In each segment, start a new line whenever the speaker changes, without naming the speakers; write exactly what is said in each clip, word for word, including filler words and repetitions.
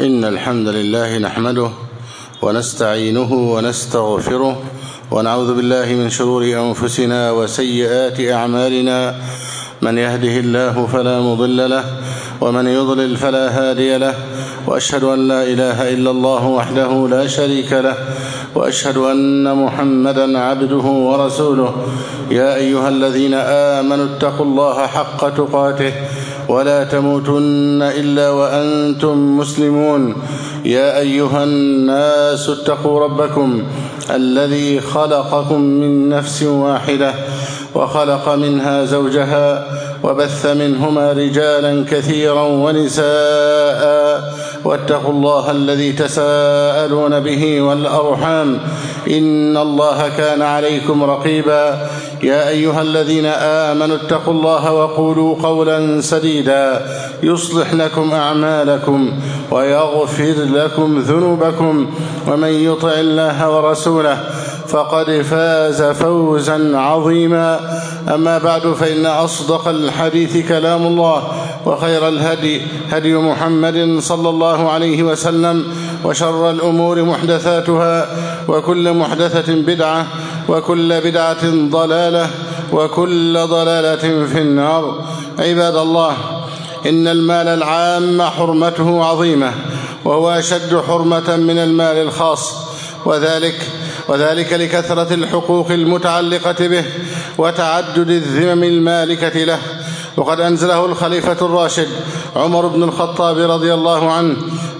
إن الحمد لله نحمده ونستعينه ونستغفره ونعوذ بالله من شرور أنفسنا وسيئات أعمالنا. من يهده الله فلا مضل له ومن يضلل فلا هادي له، وأشهد أن لا إله إلا الله وحده لا شريك له، وأشهد أن محمدا عبده ورسوله. يا أيها الذين آمنوا اتقوا الله حق تقاته ولا تموتن إلا وأنتم مسلمون. يا أيها الناس اتقوا ربكم الذي خلقكم من نفس واحدة وخلق منها زوجها وبث منهما رجالا كثيرا ونساء، واتقوا الله الذي تساءلون به والأرحام إن الله كان عليكم رقيبا. يا أيها الذين آمنوا اتقوا الله وقولوا قولا سديدا يصلح لكم أعمالكم ويغفر لكم ذنوبكم، ومن يطع الله ورسوله فقد فاز فوزا عظيما. أما بعد، فإن أصدق الحديث كلام الله، وخير الهدي هدي محمد صلى الله عليه وسلم، وشر الأمور محدثاتها، وكل محدثة بدعة، وكل بدعة ضلالة، وكل ضلالة في النار. عباد الله، إن المال العام حرمته عظيمة، وهو أشد حرمة من المال الخاص، وذلك وذلك لكثرة الحقوق المتعلقة به وتعدد الذمم المالكة له. وقد أنزله الخليفة الراشد عمر بن الخطاب رضي الله عنه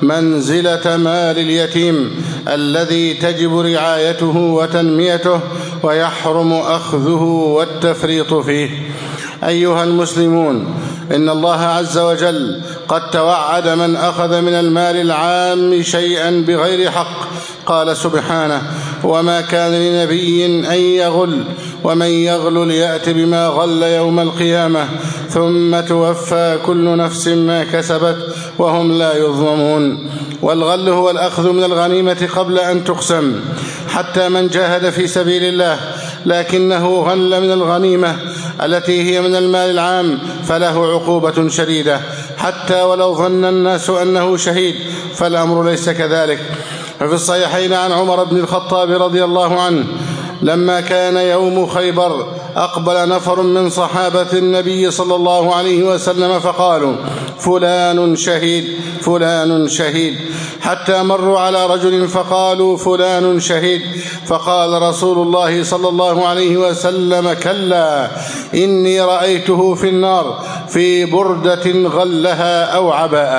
منزلة مال اليتيم الذي تجب رعايته وتنميته ويحرم أخذه والتفريط فيه. أيها المسلمون، إن الله عز وجل قد توعد من أخذ من المال العام شيئا بغير حق. قال سبحانه: وما كان لنبي أن يغل ومن يغل ليأت بما غل يوم القيامة ثم توفى كل نفس ما كسبت وهم لا يظلمون. والغل هو الأخذ من الغنيمة قبل أن تقسم، حتى من جاهد في سبيل الله لكنه غل من الغنيمة التي هي من المال العام فله عقوبة شديدة، حتى ولو ظن الناس أنه شهيد فالأمر ليس كذلك. ففي الصحيحين عن عمر بن الخطاب رضي الله عنه لما كان يوم خيبر أقبل نفر من صحابة النبي صلى الله عليه وسلم فقالوا: فلان شهيد فلان شهيد، حتى مروا على رجل فقالوا: فلان شهيد. فقال رسول الله صلى الله عليه وسلم: كلا، إني رأيته في النار في بردة غلها أو عباءة.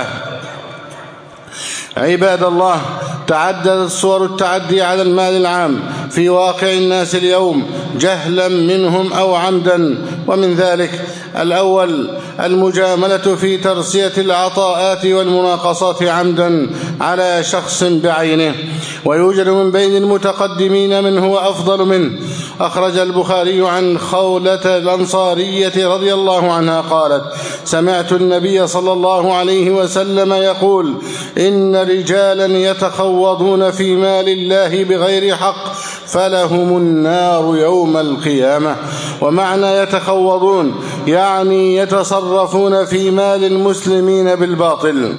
عباد الله، تعددت صور التعدي على المال العام في واقع الناس اليوم جهلا منهم أو عمدا. ومن ذلك: الأول المجاملة في ترسية العطاءات والمناقصات عمدا على شخص بعينه، ويوجد من بين المتقدمين من هو أفضل منه. أخرج البخاري عن خولة الأنصارية رضي الله عنها قالت: سمعت النبي صلى الله عليه وسلم يقول: إن رجالا يتخوضون في مال الله بغير حق فلهم النار يوم القيامة. ومعنى يتخوضون يعني يتصرفون في مال المسلمين بالباطل.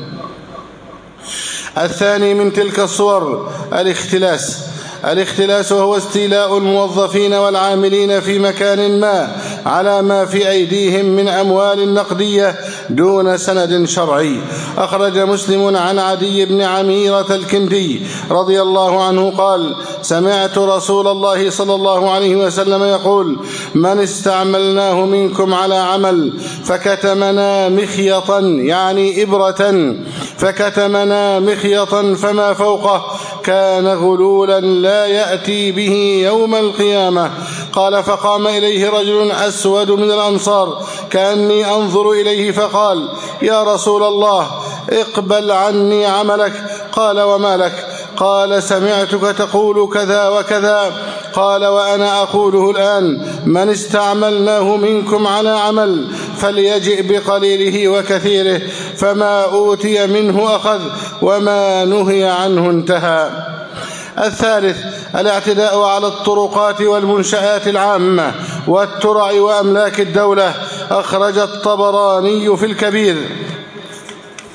الثاني من تلك الصور الاختلاس. الاختلاس هو استيلاء الموظفين والعاملين في مكان ما على ما في أيديهم من أموال نقدية دون سند شرعي. أخرج مسلم عن عدي بن عميرة الكندي رضي الله عنه قال: سمعت رسول الله صلى الله عليه وسلم يقول: من استعملناه منكم على عمل فكتمنا مخيطا، يعني إبرة، فكتمنا مخيطا فما فوقه، كان غلولا لا يأتي به يوم القيامة. قال: فقام إليه رجل أسود من الأنصار كأني أنظر إليه فقال: يا رسول الله، اقبل عني عملك. قال: وما لك؟ قال: سمعتك تقول كذا وكذا. قال: وأنا أقوله الآن: من استعملناه منكم على عمل فليجئ بقليله وكثيره، فما أوتي منه أخذ وما نهي عنه انتهى. الثالث الاعتداء على الطرقات والمنشآت العامة والترع وأملاك الدولة. أخرج الطبراني في الكبير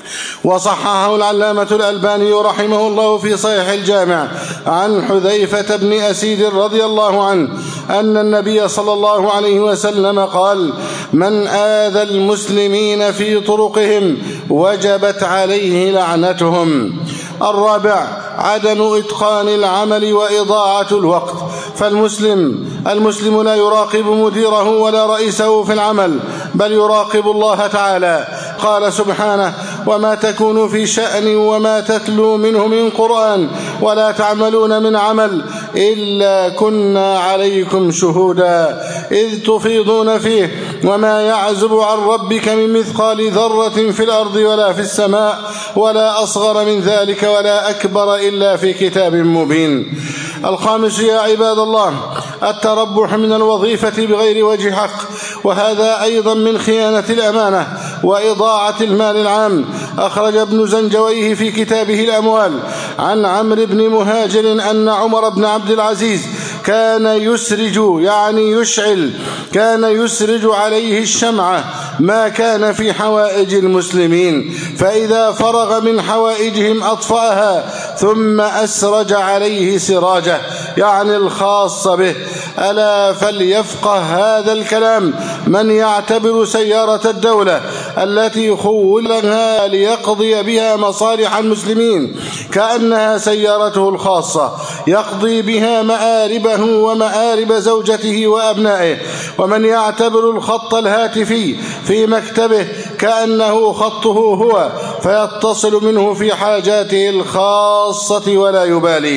وصححه العلامة الألباني رحمه الله في صحيح الجامع عن حذيفة بن أسيد رضي الله عنه أن النبي صلى الله عليه وسلم قال: من آذى المسلمين في طرقهم وجبت عليه لعنتهم. الرابع عدم إتقان العمل وإضاعة الوقت. فالمسلم المسلم لا يراقب مديره ولا رئيسه في العمل، بل يراقب الله تعالى. قال سبحانه: وما تكونوا في شأن وما تتلو منه من قرآن ولا تعملون من عمل إلا كنا عليكم شهودا إذ تفيضون فيه وما يعزب عن ربك من مثقال ذرة في الأرض ولا في السماء ولا أصغر من ذلك ولا أكبر إلا في كتاب مبين. الخامس يا عباد الله التربح من الوظيفة بغير وجه حق، وهذا أيضا من خيانة الأمانة وإضاعة المال العام. أخرج ابن زنجويه في كتابه الأموال عن عمرو بن مهاجر أن عمر بن عبد العزيز كان يسرج يعني يشعل كان يسرج عليه الشمعة ما كان في حوائج المسلمين، فإذا فرغ من حوائجهم أطفأها ثم أسرج عليه سراجه يعني الخاص به. ألا فليفقه هذا الكلام من يعتبر سيارة الدولة التي خولها ليقضي بها مصالح المسلمين كأنها سيارته الخاصة، يقضي بها مآربه ومآرب زوجته وأبنائه. ومن يعتبر الخط الهاتفي في مكتبه كأنه خطه هو، فيتصل منه في حاجاته الخاصة ولا يبالي.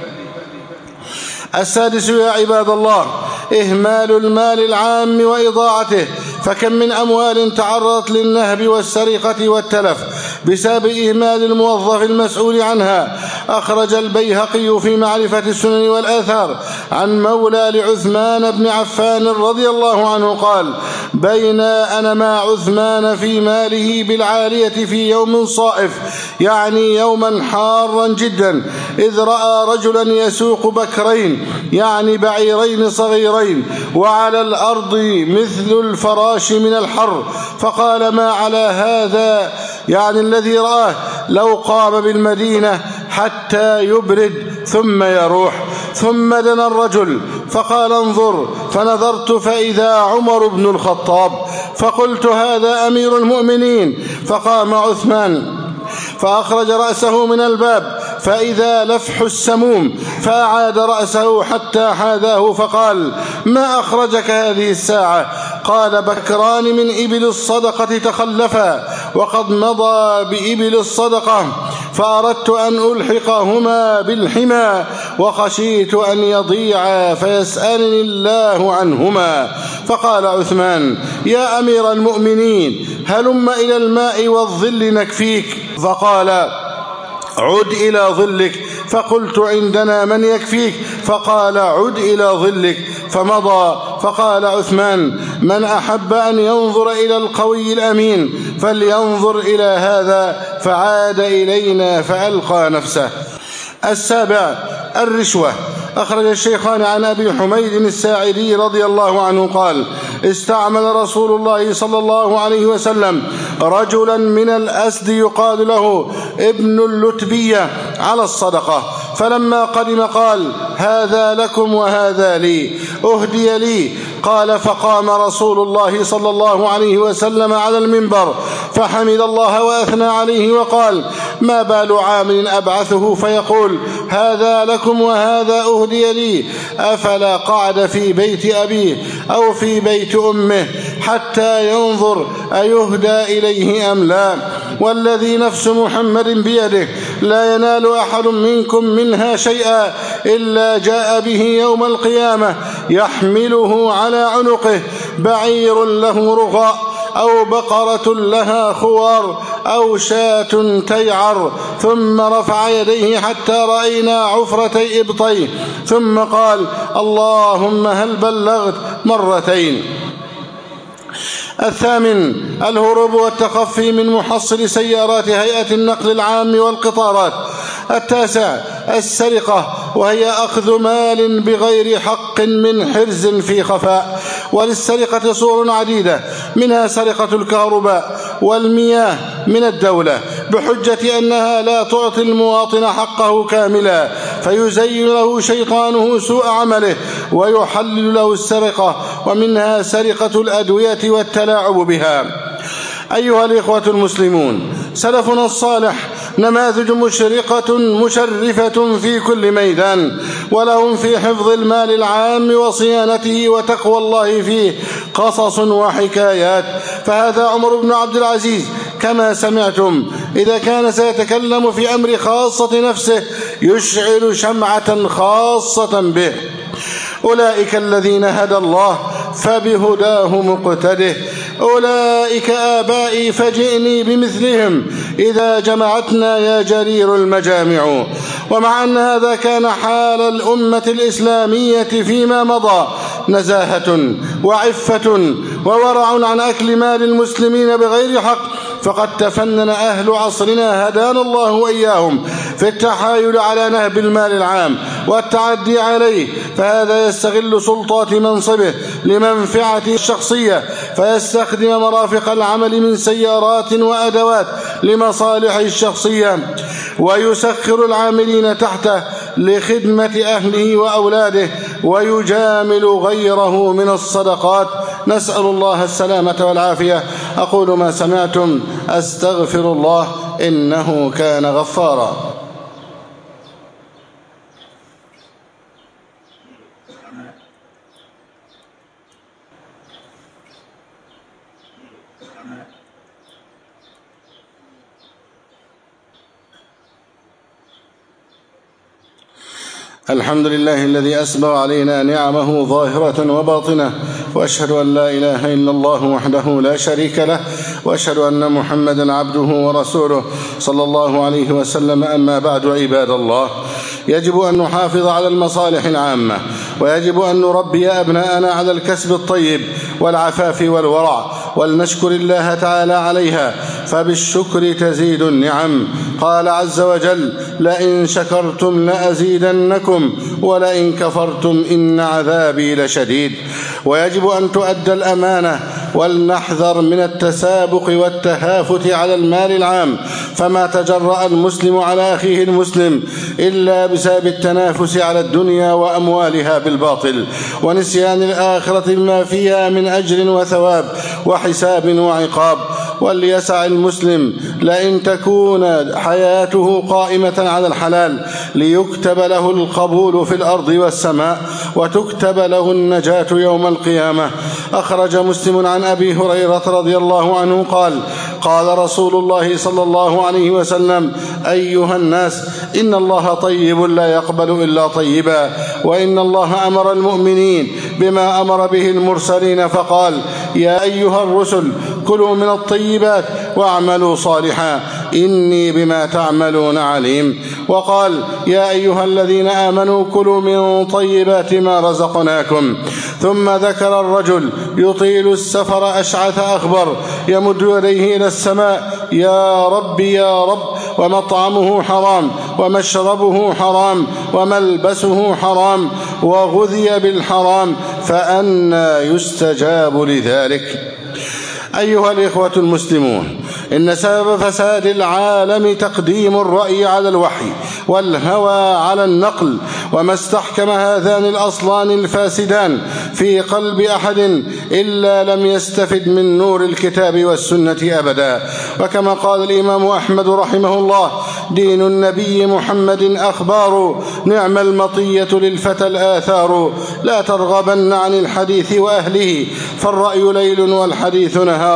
السادس يا عباد الله إهمال المال العام وإضاعته. فكم من أموال تعرضت للنهب والسرقة والتلف بسبب إهمال الموظف المسؤول عنها. أخرج البيهقي في معرفة السنن والآثار عن مولى لعثمان بن عفان رضي الله عنه قال: بين أنا مع عثمان في ماله بالعالية في يوم صائف يعني يوما حارا جدا، إذ رأى رجلا يسوق بكرين يعني بعيرين صغيرين وعلى الأرض مثل الفراش من الحر، فقال: ما على هذا يعني الذي رآه لو قام بالمدينة حتى يبرد ثم يروح. ثم دنا الرجل فقال: انظر، فنظرت فإذا عمر بن الخطاب، فقلت: هذا أمير المؤمنين. فقام عثمان فأخرج رأسه من الباب فإذا لفح السموم، فأعاد رأسه حتى حاذاه فقال: ما أخرجك هذه الساعة؟ قال: بكران من إبل الصدقة تخلفا وقد مضى بإبل الصدقة، فأردت أن ألحقهما بالحمى وخشيت أن يضيعا فيسألني الله عنهما. فقال عثمان: يا أمير المؤمنين، هلم إلى الماء والظل نكفيك. فقال: عد إلى ظلك. فقلت: عندنا من يكفيك. فقال: عد إلى ظلك. فمضى. فقال عثمان: من أحب أن ينظر إلى القوي الأمين فلينظر إلى هذا. فعاد إلينا فألقى نفسه. السابع الرشوة. أخرج الشيخان عن أبي حميد الساعدي رضي الله عنه قال: استعمل رسول الله صلى الله عليه وسلم رجلا من الأسد يقال له ابن اللتبية على الصدقة، فلما قدم قال: هذا لكم وهذا لي، أهدي لي. قال: فقام رسول الله صلى الله عليه وسلم على المنبر فحمد الله وأثنى عليه وقال: ما بال عامل أبعثه فيقول: هذا لكم وهذا أهدي لي، أفلا قعد في بيت أبيه أو في بيت أمه حتى ينظر أيهدى إليه أم لا؟ والذي نفس محمد بيده لا ينال أحد منكم منها شيئا إلا جاء به يوم القيامة يحمله على عنقه بعير له رغاء أو بقرة لها خوار أو شاة تيعر، ثم رفع يديه حتى رأينا عفرتي إبطيه ثم قال: اللهم هل بلغت؟ مرتين. الثامن الهروب والتخفي من محصل سيارات هيئة النقل العام والقطارات. التاسع السرقة، وهي أخذ مال بغير حق من حرز في خفاء. وللسرقة صور عديدة، منها سرقة الكهرباء والمياه من الدولة، بحجة أنها لا تعطي المواطن حقه كاملا، فيزين له شيطانه سوء عمله ويحلل له السرقة، ومنها سرقة الأدوية والتلاعب بها. أيها الإخوة المسلمون، سلفنا الصالح نماذج مشرقة مشرفة في كل ميدان، ولهم في حفظ المال العام وصيانته وتقوى الله فيه قصص وحكايات. فهذا عمر بن عبد العزيز كما سمعتم إذا كان سيتكلم في أمر خاصة نفسه يشعل شمعة خاصة به. أولئك الذين هدى الله فبهداه مقتده، أولئك آبائي فجئني بمثلهم إذا جمعتنا يا جرير المجامع. ومع أن هذا كان حال الأمة الإسلامية فيما مضى نزاهة وعفة وورع عن أكل مال المسلمين بغير حق، فقد تفنن أهل عصرنا هدانا الله وإياهم في التحايل على نهب المال العام والتعدي عليه، فهذا يستغل سلطات منصبه لمنفعته الشخصية، فيستخدم مرافق العمل من سيارات وأدوات لمصالحه الشخصية، ويسخر العاملين تحته لخدمة أهله وأولاده، ويجامل غيره من الصدقات. نسأل الله السلامة والعافية. أقول ما سمعتم، أستغفر الله إنه كان غفارا. الحمد لله الذي أسبغ علينا نعمه ظاهرة وباطنة، وأشهد أن لا إله إلا الله وحده لا شريك له، وأشهد أن محمدا عبده ورسوله صلى الله عليه وسلم. أما بعد، عباد الله، يجب أن نحافظ على المصالح العامة، ويجب أن نربي أبناءنا على الكسب الطيب والعفاف والورع، ولنشكر الله تعالى عليها، فبالشكر تزيد النعم. قال عز وجل: لئن شكرتم لأزيدنكم ولئن كفرتم إن عذابي لشديد. ويجب أن تؤدى الأمانة، ولنحذر من التسابق والتهافت على المال العام، فما تجرأ المسلم على أخيه المسلم إلا بسبب التنافس على الدنيا وأموالها بالباطل، ونسيان الآخرة بما فيها من أجر وثواب وحساب وعقاب. وليسع المسلم لئن تكون حياته قائمة على الحلال ليكتب له القبول في الأرض والسماء، وتكتب له النجاة يوم القيامة. أخرج مسلم عن أبي هريرة رضي الله عنه قال: قال رسول الله صلى الله عليه وسلم: أيها الناس، إن الله طيب لا يقبل إلا طيبا، وإن الله أمر المؤمنين بما أمر به المرسلين فقال: يا أيها الرسل كلوا من الطيبات واعملوا صالحا إني بما تعملون عليم. وقال: يا أيها الذين آمنوا كلوا من طيبات ما رزقناكم. ثم ذكر الرجل يطيل السفر أشعث أخبر يمد يديه إلى السماء: يا رب يا رب، ومطعمه حرام ومشربه حرام وملبسه حرام وغذي بالحرام، فأنى يستجاب لذلك. أيها الإخوة المسلمون، إن سبب فساد العالم تقديم الرأي على الوحي والهوى على النقل، وما استحكم هذان الأصلان الفاسدان في قلب أحد إلا لم يستفد من نور الكتاب والسنة أبدا. وكما قال الإمام أحمد رحمه الله: دين النبي محمد أخبار، نعم المطية للفتى الآثار، لا ترغبن عن الحديث وأهله، فالرأي ليل والحديث نهار،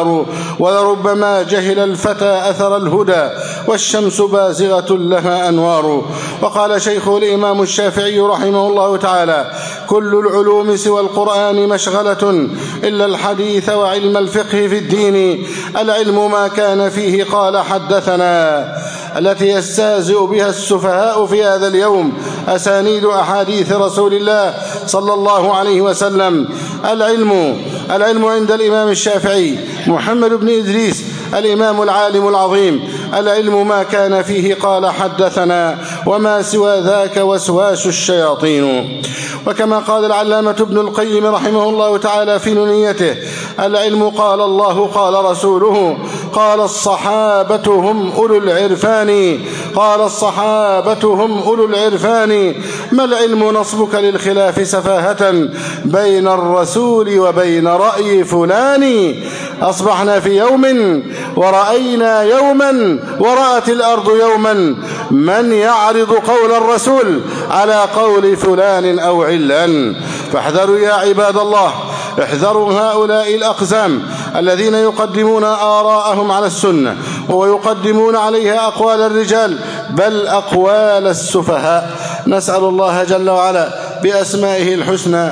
ولربما جهل الفتى أثر الهدى، والشمس بازغة لها أنوار. وقال شيخ الإمام الشافعي رحمه الله تعالى: كل العلوم سوى القرآن مشغلة إلا الحديث وعلم الفقه في الدين، العلم ما كان فيه قال حدثنا، التي يستهزئ بها السفهاء في هذا اليوم أسانيد أحاديث رسول الله صلى الله عليه وسلم. العلم العلم عند الإمام الشافعي محمد بن إدريس الإمام العالم العظيم، العلم ما كان فيه قال حدثنا، وما سوى ذاك وسواس الشياطين. وكما قال العلامة ابن القيم رحمه الله تعالى في نونيته: العلم قال الله قال رسوله، قال الصحابة هم أولو العرفان قال الصحابة هم أولو العرفان ما العلم نصبك للخلاف سفاهة بين الرسول وبين رأي فلان أصبحنا في يوم ورأينا يوما ورأت الأرض يوما من يعرض قول الرسول على قول فلان أو علان فاحذروا يا عباد الله احذروا هؤلاء الأقزام الذين يقدمون آراءهم على السنة ويقدمون عليها أقوال الرجال بل أقوال السفهاء. نسأل الله جل وعلا بأسمائه الحسنى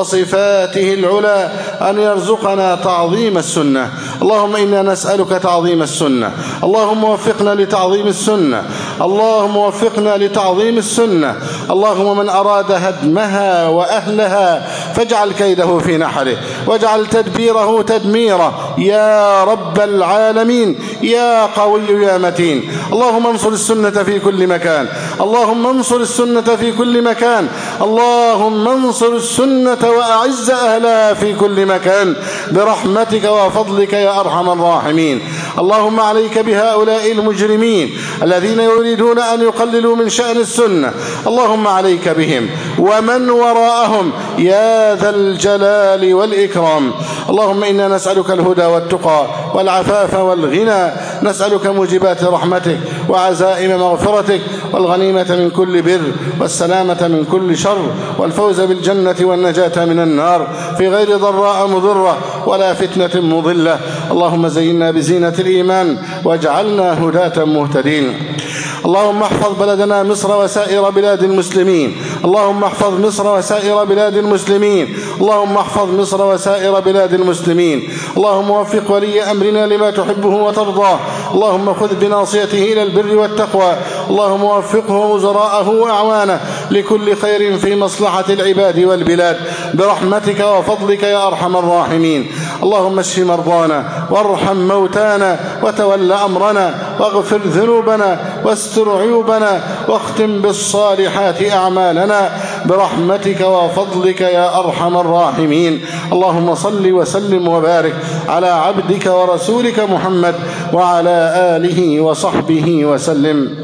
وصفاته العلى أن يرزقنا تعظيم السنة. اللهم إنا نسألك تعظيم السنة اللهم وفقنا لتعظيم السنة اللهم وفقنا لتعظيم السنة اللهم من أراد هدمها وأهلها فاجعل كيده في نحره واجعل تدبيره تدميره يا رب العالمين يا قوي يا متين. اللهم انصر السنة في كل مكان اللهم انصر السنة في كل مكان اللهم انصر السنة وأعز أهلها في كل مكان برحمتك وفضلك يا أرحم الراحمين. اللهم عليك بهؤلاء المجرمين الذين يريدون أن يقللوا من شأن السنة اللهم عليك بهم ومن وراءهم يا ذا الجلال والإكرام. اللهم إنا نسألك الهدى والتقى والعفاف والغنى نسألك موجبات رحمتك وعزائم مغفرتك والغنيمة من كل بر والسلامة من كل شر والفوز بالجنة والنجاة من النار في غير ضراء مضرة ولا فتنة مضلة. اللهم زينا بزينة الإيمان واجعلنا هداة مهتدين. اللهم احفظ بلدنا مصر وسائر بلاد المسلمين اللهم احفظ مصر وسائر بلاد المسلمين اللهم احفظ مصر وسائر بلاد المسلمين. اللهم وفق ولي أمرنا لما تحبه وترضاه اللهم خذ بناصيته إلى البر والتقوى اللهم وفقه وزراءه وأعوانه لكل خير في مصلحة العباد والبلاد برحمتك وفضلك يا أرحم الراحمين. اللهم اشف مرضانا وارحم موتانا وتول أمرنا واغفر ذنوبنا واستر عيوبنا واختم بالصالحات أعمالنا برحمتك وفضلك يا أرحم الراحمين. اللهم صل وسلم وبارك على عبدك ورسولك محمد وعلى آله وصحبه وسلم.